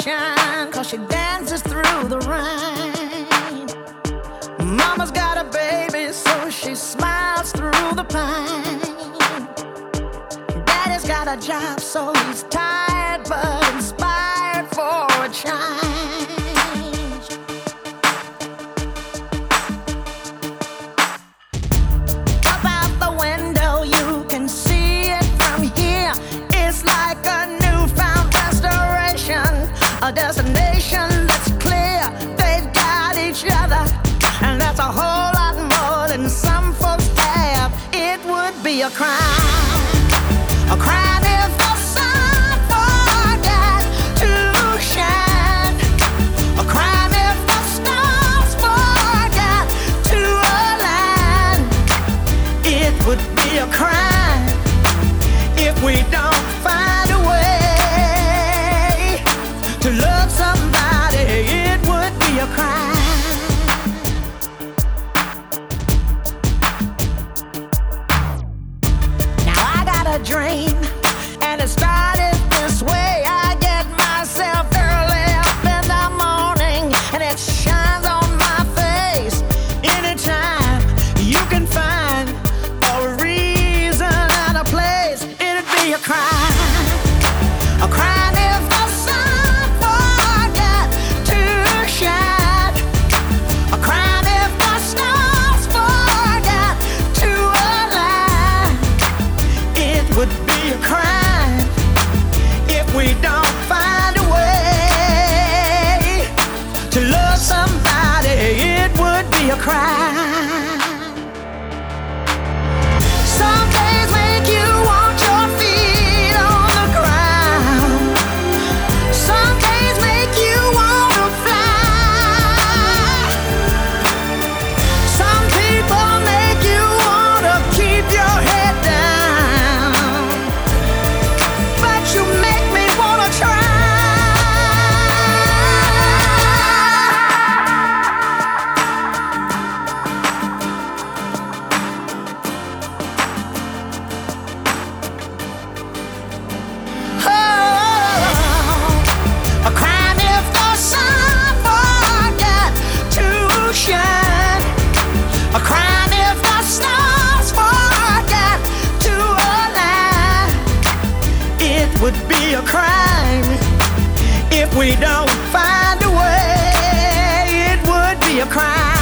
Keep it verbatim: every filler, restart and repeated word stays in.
sunshine, 'cause she dances through the rain. Mama's got a baby, so she smiles through the pain. Daddy's got a job, so he's tired but inspired for a change. Up out the window, you can see it from here. It's like a newfound restoration, a destination that's clear. They've got each other, and that's a whole lot more than some folks have. It would be a crime, a crime if the sun forgot to shine, a crime if the stars forgot to align. It would be a crime if we don't find a way to love somebody. It would be a crime. Now I got a dream, and it started this way. I get myself early up in the morning, and it shines on my face. Anytime you can find a reason and a place, it'd be a crime, a crime if the sun forgot to shine, a crime if the stars forgot to align. It would be a crime if we don't find a way to love somebody. It would be a crime. Some days make you want your feet on the ground. Some days make you want to fly. Some people make you want to keep your head down, but you make me want to try. Oh, a crime if the sun forgot to shine, a crime if the stars forgot to align. It would be a crime if we don't find a way. It would be a crime.